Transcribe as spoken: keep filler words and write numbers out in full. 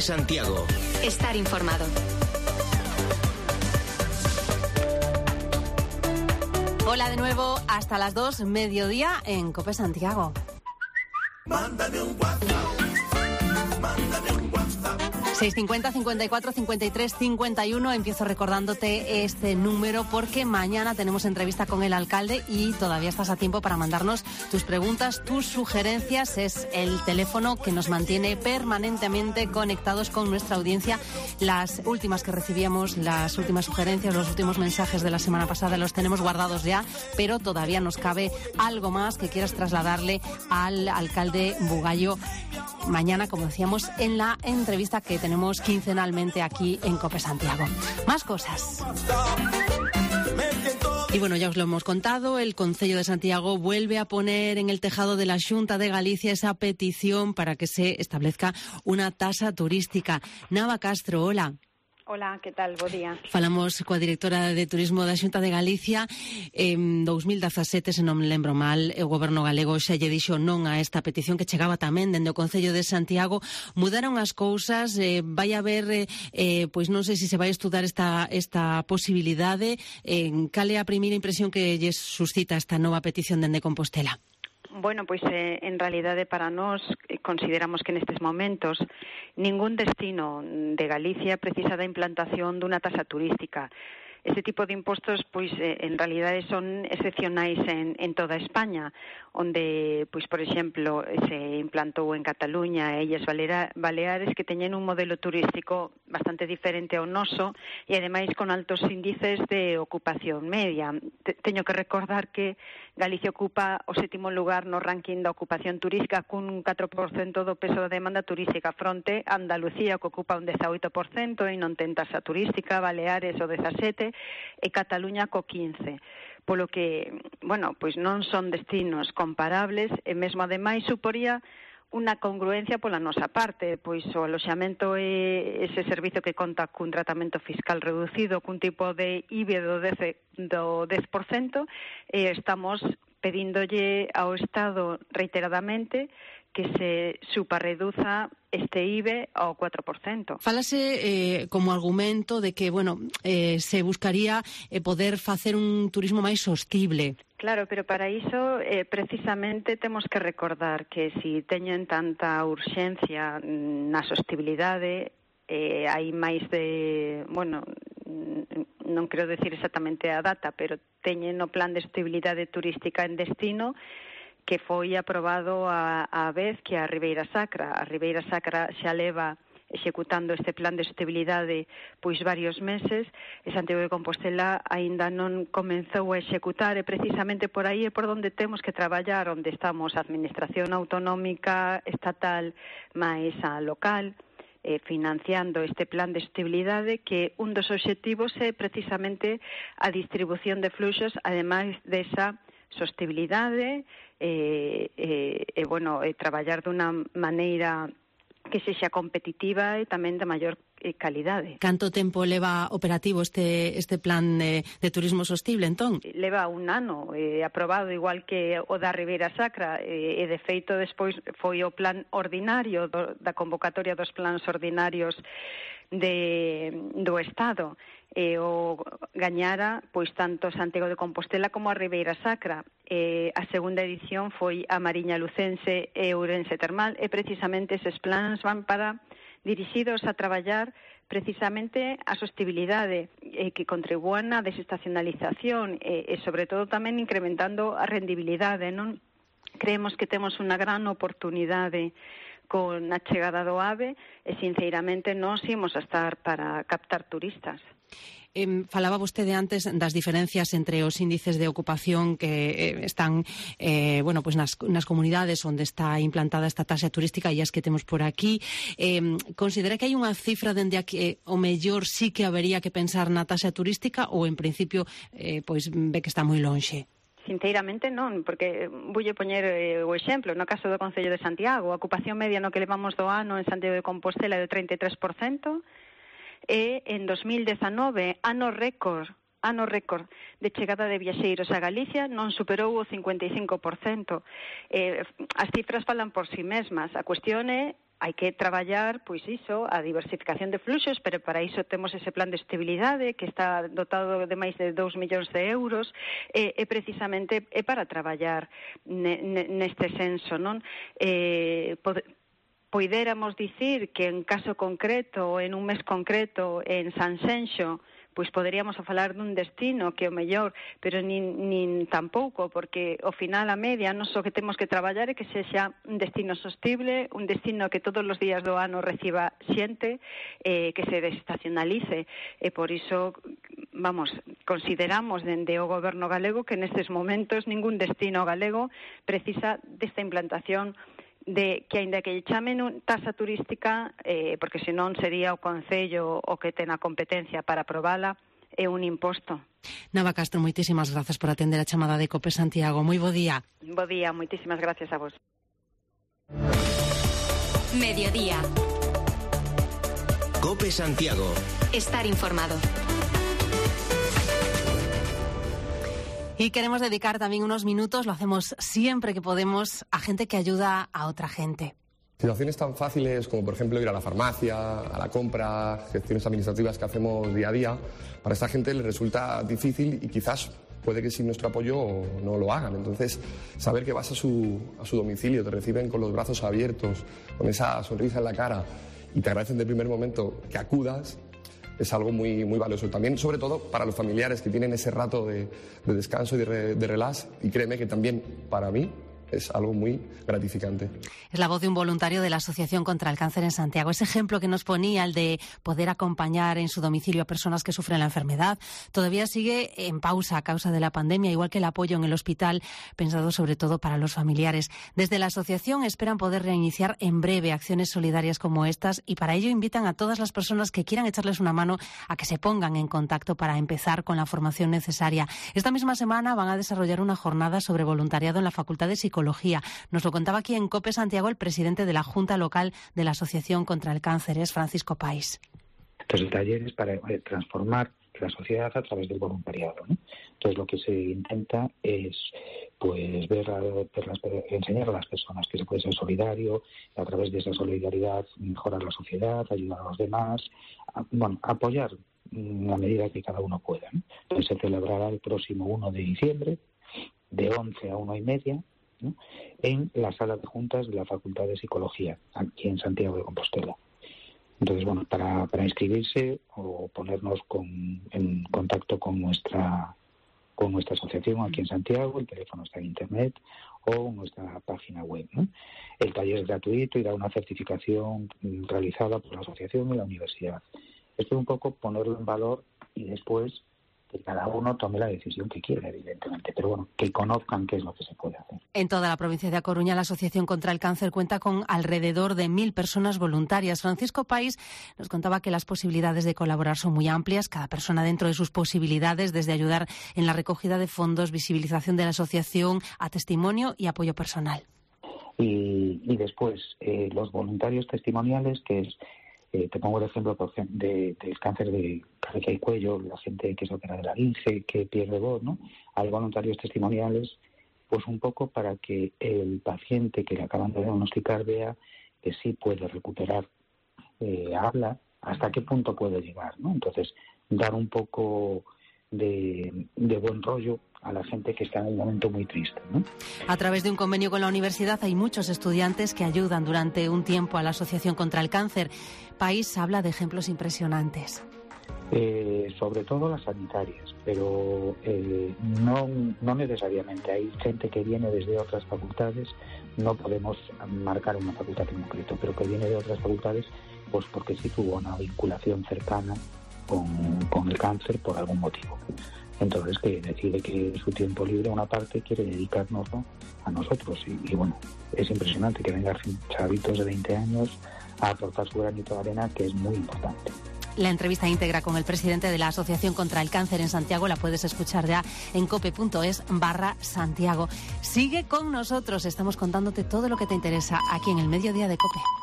COPE Santiago. Estar informado. Hola de nuevo, hasta las dos, mediodía en COPE Santiago. Mándame un WhatsApp, mándame un WhatsApp. seis cincuenta, cincuenta y cuatro, cincuenta y tres, cincuenta y uno. Empiezo recordándote este número porque mañana tenemos entrevista con el alcalde y todavía estás a tiempo para mandarnos tus preguntas, tus sugerencias. Es el teléfono que nos mantiene permanentemente conectados con nuestra audiencia. Las últimas que recibíamos, las últimas sugerencias, los últimos mensajes de la semana pasada los tenemos guardados ya, pero todavía nos cabe algo más que quieras trasladarle al alcalde Bugallo mañana, como decíamos, en la entrevista que tenemos quincenalmente aquí en COPE Santiago. Más cosas. Y bueno, ya os lo hemos contado, el Concello de Santiago vuelve a poner en el tejado de la Xunta de Galicia esa petición para que se establezca una tasa turística. Nava Castro, hola. Hola, que tal? Bo día. Falamos coa directora de Turismo da Xunta de Galicia. En dos mil dezasete, se non me lembro mal, o Goberno galego xa lle dixo non a esta petición que chegaba tamén dende o Concello de Santiago. Mudaron as cousas, eh, vai haber, eh, pois non sei se se vai estudar esta, esta posibilidade. Eh, cal é a primeira impresión que lles suscita esta nova petición dende Compostela? Bueno, pois eh, en realidade para nós eh, consideramos que nestes momentos ningún destino de Galicia precisa da implantación dunha tasa turística. Ese tipo de impostos, pois, eh, en realidade son excepcionais en, en toda España, onde, pois, por exemplo, se implantou en Cataluña e Illas Baleares, que teñen un modelo turístico bastante diferente ao noso e, ademais, con altos índices de ocupación media. Te, teño que recordar que Galicia ocupa o sétimo lugar no ranking da ocupación turística cun catro por cento do peso da demanda turística fronte a Andalucía, que ocupa un dezaoito por cento e non ten tasa turística, Baleares o dezasete por cento, e Cataluña co quince por cento. Polo que, bueno, pois non son destinos comparables e mesmo ademais suporía unha congruencia pola nosa parte, pois o aloxamento é ese servizo que conta cun tratamento fiscal reducido, cun tipo de I B I do dez por cento, e estamos pedíndolle ao Estado reiteradamente que se suparreduza este I B E ao catro por cento. Fálase eh, como argumento de que, bueno, eh, se buscaría eh, poder facer un turismo máis sostible. Claro, pero para iso eh, precisamente temos que recordar que si teñen tanta urxencia na sostibilidade, eh, hai máis de, bueno, non quero decir exactamente a data, pero teñen o plan de sostibilidade turística en destino que foi aprobado a, a vez que a Ribeira Sacra. A Ribeira Sacra xa leva executando este plan de sostenibilidade pois varios meses, e Santiago de Compostela aínda non comenzou a executar, e precisamente por aí é por onde temos que traballar, onde estamos a administración autonómica, estatal, máis a local, eh, financiando este plan de sostenibilidade, que un dos obxectivos é precisamente a distribución de fluxos, ademais desa sostenibilidade, e, e, e, bueno, e traballar dunha maneira que sexa competitiva e tamén de maior eh, calidade. Canto tempo leva operativo este este plan de, de turismo sostible, entón? Leva un ano eh, aprobado, igual que o da Ribeira Sacra, eh, e de feito despois foi o plan ordinario do, da convocatoria dos plans ordinarios de, do Estado, e o gañara pois tanto Santiago de Compostela como a Ribeira Sacra. Eh, a segunda edición foi a Mariña Lucense e Ourense Termal, e precisamente eses plans van para dirixidos a traballar precisamente a sostibilidade, eh, que contribúan á desestacionalización e, e sobre todo tamén incrementando a rendibilidade, non? Creemos que temos unha gran oportunidade con a chegada do AVE e, sinceramente, nós imos a estar para captar turistas. Eh, falaba vostede antes das diferencias entre os índices de ocupación que eh, están eh, bueno, pues nas, nas comunidades onde está implantada esta taxa turística e as que temos por aquí. Eh, considera que hai unha cifra dende a que o mellor sí que habería que pensar na taxa turística, ou en principio eh, pois ve que está moi lonxe? Sinceramente non, porque voulle poñer eh, o exemplo no caso do Concello de Santiago. A ocupación media no que levamos do ano en Santiago de Compostela é do trinta e tres por cento, e en dos mil dezanove, ano récord, ano récord de chegada de viaxeiros a Galicia, non superou o cincuenta e cinco por cento. Eh, as cifras falan por si mesmas. A cuestión é hai que traballar, pois iso, a diversificación de fluxos, pero para iso temos ese plan de sostenibilidade que está dotado de máis de dous millóns de euros, e, e precisamente é para traballar ne, ne, neste senso, non? Eh, pod, poidéramos dicir que en caso concreto, en un mes concreto, en Sanxenxo, pois poderíamos a falar dun destino que é o mellor, pero nin, nin tampouco, porque ao final a media non só que temos que traballar é que sexa un destino sostible, un destino que todos os días do ano reciba xente, eh, que se desestacionalice, e por iso, vamos, consideramos dende o goberno galego que nestes momentos ningún destino galego precisa desta implantación de que, aínda que lle chamen un tasa turística, eh, porque senón sería o Concello o que ten a competencia para aprobala, é un imposto. Nava Castro, moitísimas grazas por atender a chamada de COPE Santiago. Moi bo día. Bo día, moitísimas gracias a vos. Mediodía. COPE Santiago. Estar informado. Y queremos dedicar también unos minutos, lo hacemos siempre que podemos, a gente que ayuda a otra gente. Situaciones tan fáciles como, por ejemplo, ir a la farmacia, a la compra, gestiones administrativas que hacemos día a día, para esta gente les resulta difícil y quizás puede que sin nuestro apoyo no lo hagan. Entonces, saber que vas a su, a su domicilio, te reciben con los brazos abiertos, con esa sonrisa en la cara y te agradecen del primer momento que acudas, es algo muy, muy valioso. También, sobre todo, para los familiares que tienen ese rato de, de descanso y de, re, de relax, y créeme que también para mí es algo muy gratificante. Es la voz de un voluntario de la Asociación contra el Cáncer en Santiago. Ese ejemplo que nos ponía, el de poder acompañar en su domicilio a personas que sufren la enfermedad, todavía sigue en pausa a causa de la pandemia, igual que el apoyo en el hospital, pensado sobre todo para los familiares. Desde la asociación esperan poder reiniciar en breve acciones solidarias como estas, y para ello invitan a todas las personas que quieran echarles una mano a que se pongan en contacto para empezar con la formación necesaria. Esta misma semana van a desarrollar una jornada sobre voluntariado en la Facultad de Psicología. Nos lo contaba aquí en COPE Santiago el presidente de la Junta Local de la Asociación contra el Cáncer, es Francisco País. Entonces, el taller es para transformar la sociedad a través del voluntariado, ¿no? Entonces, lo que se intenta es pues ver, a, ver las, enseñar a las personas que se puede ser solidario, a través de esa solidaridad mejorar la sociedad, ayudar a los demás, a, bueno, apoyar en la medida que cada uno pueda, ¿no? Entonces, se celebrará el próximo uno de diciembre, de once a una y media, ¿no?, en la sala de juntas de la Facultad de Psicología, aquí en Santiago de Compostela. Entonces, bueno, para, para inscribirse o ponernos con, en contacto con nuestra con nuestra asociación aquí en Santiago, el teléfono está en internet o nuestra página web, ¿no? El taller es gratuito y da una certificación realizada por la asociación y la universidad. Esto es un poco ponerlo en valor y después que cada uno tome la decisión que quiera, evidentemente, pero bueno, que conozcan qué es lo que se puede hacer. En toda la provincia de A Coruña, la Asociación contra el Cáncer cuenta con alrededor de mil personas voluntarias. Francisco País nos contaba que las posibilidades de colaborar son muy amplias, cada persona dentro de sus posibilidades, desde ayudar en la recogida de fondos, visibilización de la asociación, a testimonio y apoyo personal. Y, y después, eh, los voluntarios testimoniales, que es Eh, te pongo el ejemplo por ejemplo, de, del cáncer de cabeza y cuello, la gente que se opera de la laringe, que pierde voz, ¿no? Hay voluntarios testimoniales, pues un poco para que el paciente que le acaban de diagnosticar vea que sí puede recuperar eh, habla, hasta qué punto puede llegar, ¿no? Entonces, dar un poco de, de buen rollo a la gente que está en un momento muy triste, ¿no? A través de un convenio con la universidad hay muchos estudiantes que ayudan durante un tiempo a la Asociación contra el Cáncer. País habla de ejemplos impresionantes. Eh, sobre todo las sanitarias, pero eh, no, no necesariamente. Hay gente que viene desde otras facultades, no podemos marcar una facultad en concreto, pero que viene de otras facultades pues porque sí tuvo una vinculación cercana con, con el cáncer por algún motivo. Entonces, que decide que su tiempo libre, una parte, quiere dedicárnoslo a nosotros. Y, y bueno, es impresionante que vengan chavitos de veinte años a aportar su granito de arena, que es muy importante. La entrevista íntegra con el presidente de la Asociación contra el Cáncer en Santiago la puedes escuchar ya en cope.es barra Santiago. Sigue con nosotros, estamos contándote todo lo que te interesa aquí en el Mediodía de COPE.